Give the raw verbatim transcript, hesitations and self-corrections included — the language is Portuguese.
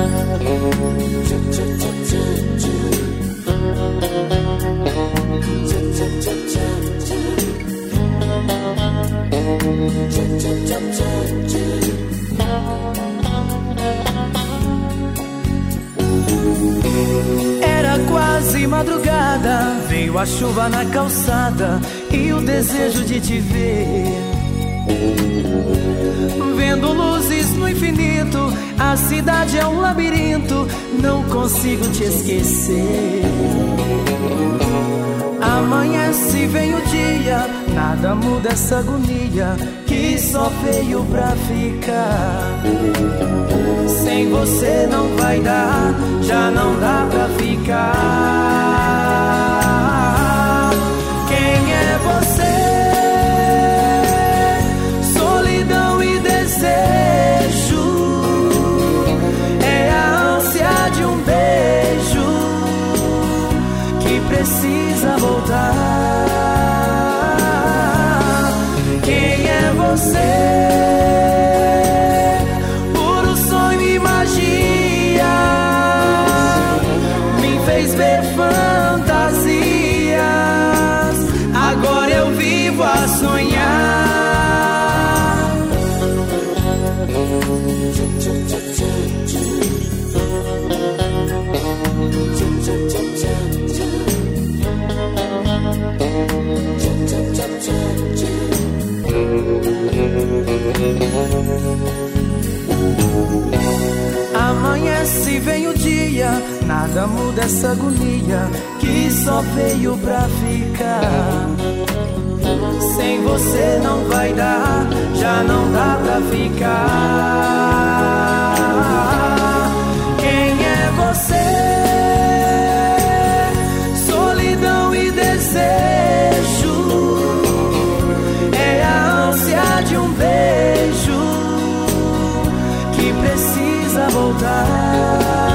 Era quase madrugada, veio a chuva na calçada e o desejo de te ver. Vendo luzes no infinito, a cidade é um labirinto, não consigo te esquecer. Amanhece, vem o dia, nada muda essa agonia que só veio pra ficar. Sem você não vai dar, já não dá pra ficar. Quem é você? Solidão e desejo, é a ânsia de um beijo que precisa voltar. Quem é você? Puro sonho e magia, me fez ver fantasias, agora eu vivo a sonhar. Amanhece, vem o dia, nada muda essa agonia que só veio pra ficar. Sem você não vai dar, já não dá pra ficar. Quem é você? Solidão e desejo, é a ânsia de um beijo que precisa voltar.